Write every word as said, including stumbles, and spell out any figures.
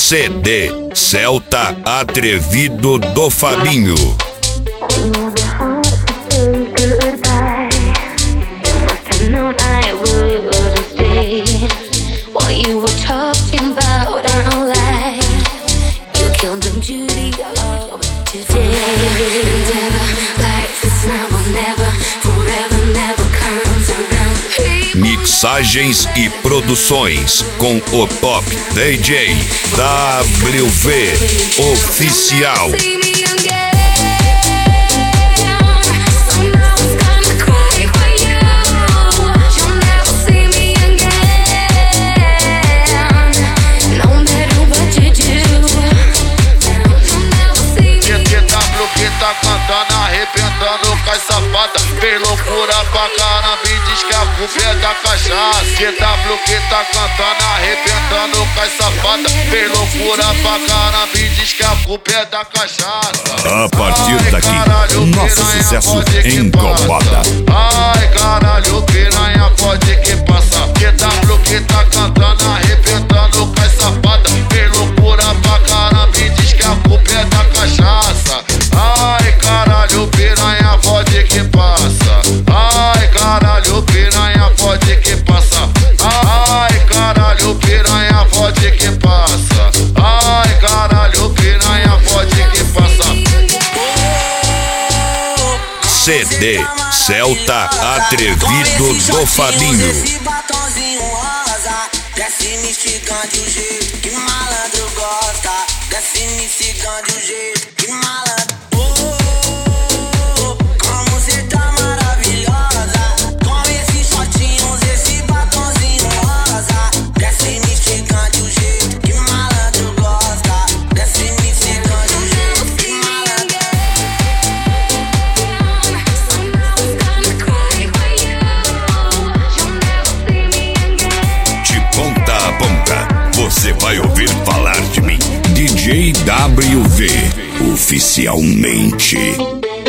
C D Celta Atrevido do Fabinho. Mixagens e produções com o Top D J W V Oficial. Tá cantando, arrebentando com as safadas. Fez loucura pra caramba e diz que a culpa é da cachaça. Q W que tá cantando, arrebentando com as safadas. Fez loucura pra caramba e diz que a culpa é da cachaça. A partir Ai, daqui, caralho, nosso sucesso incomoda. Ai, caralho, piranha pode que passa. Q W que tá cantando, arrebentando com as safadas. Fez loucura pra caramba e diz que a culpa é da cachaça. Ai, caralho, piranha pode que passa. Ai, caralho, piranha pode que passa. Ai, caralho, piranha pode que passa. Ai, caralho, piranha pode que passa. C D Celta Atrevido do Fabinho. Esse batonzinho rosa, desce me instigando de um jeito que malandro gosta. Desce me instigando de um jeito que malandro. Oh, como cê tá maravilhosa, com esses shortinhos, esse batonzinho rosa. Desce me instigando de um jeito que malandro gosta. Desce me instigando de um jeito que malandro. De ponta a ponta, você vai ouvir falar de mim. D J W V Oficialmente.